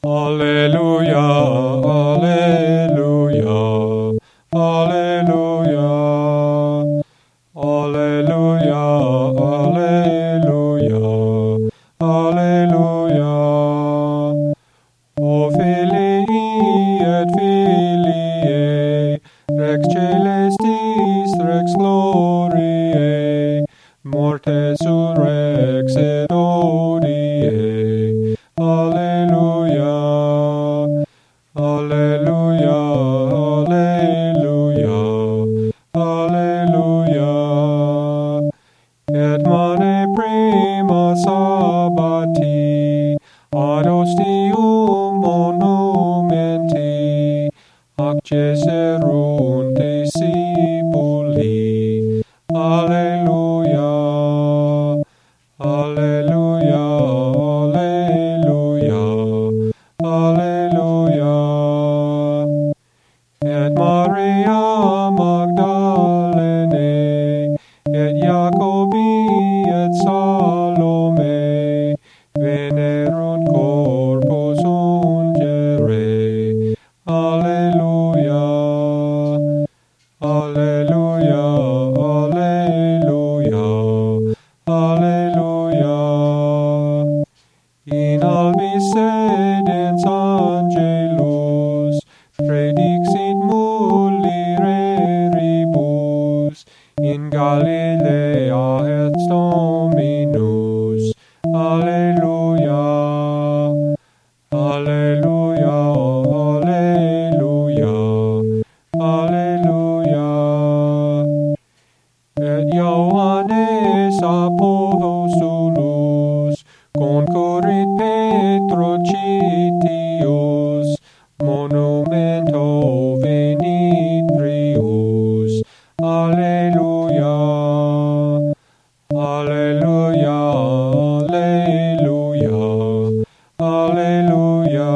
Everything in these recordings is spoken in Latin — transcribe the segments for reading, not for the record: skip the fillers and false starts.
Alleluia, alleluia, alleluia, alleluia, alleluia, alleluia. O filii et filiae, rex celestis, rex gloriae, morte surrexit odie. Alleluia, alleluia, alleluia, alleluia. Et mane prima sabbati, ad ostium monumenti, acceserunt discipuli. Alleluia, alleluia, alleluia, alleluia. Et Maria Magdalene, et Jacobi, et Salome, venerunt corpus ungere. Alleluia, alleluia, alleluia, alleluia. In albis sedens angelus, predixit mulieribus, in Galilea et Dominus. Alleluia, alleluia, alleluia, alleluia. Et Ioannes apostolus concurrit Petrocitius, monumento venit prius. Alleluia, alleluia, alleluia, alleluia.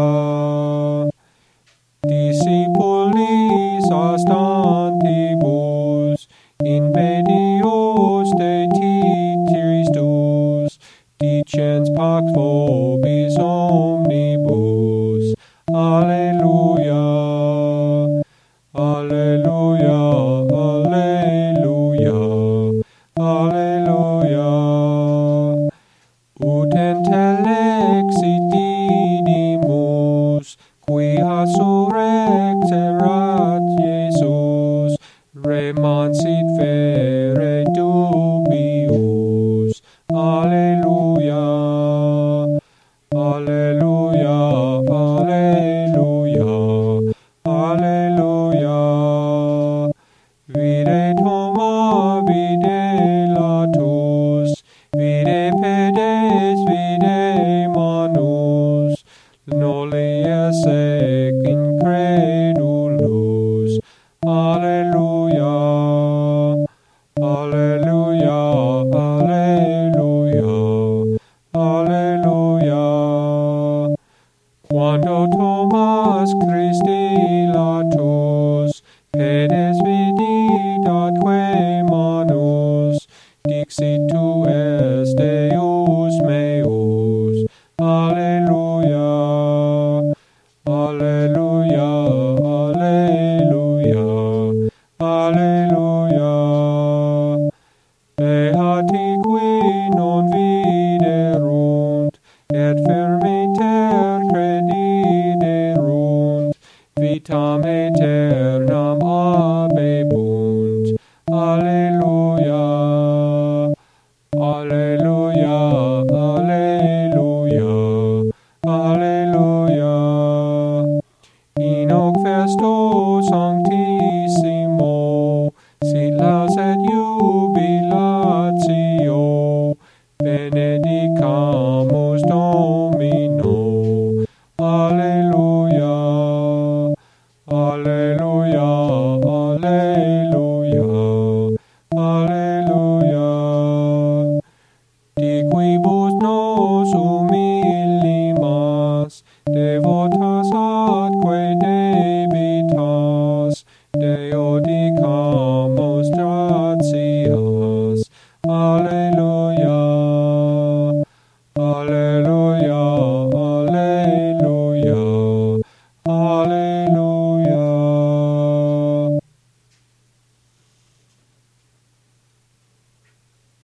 Discipulis astantibus, in medios de Titristus, dicens pax vobis omnibus. Alleluia, alleluia, alleluia, alleluia. Ut intellexit Didymus, qui assurrexerat Jesus, remansit fere dubius. Alleluia, alleluia, alleluia, alleluia. Vide Thoma, vide Latus, vide Pedes, vide Manus, nolliesec incredulus. Alleluia, alleluia, alleluia, alleluia. Quando Thomas Christi Latus, pedes vidit atque manus, dixit tu es Deus meus. Alleluia, alleluia, alleluia, alleluia. Beati qui non viderunt, et firmiter crediderunt, vitam aeternam habebunt. Alleluia, alleluia, alleluia, alleluia. In hoc festo sanctissimo, silas et jubilatio, benedicamus Domino. Alleluia, alleluia, alleluia, alleluia. Di quibus nos humilimas, Devo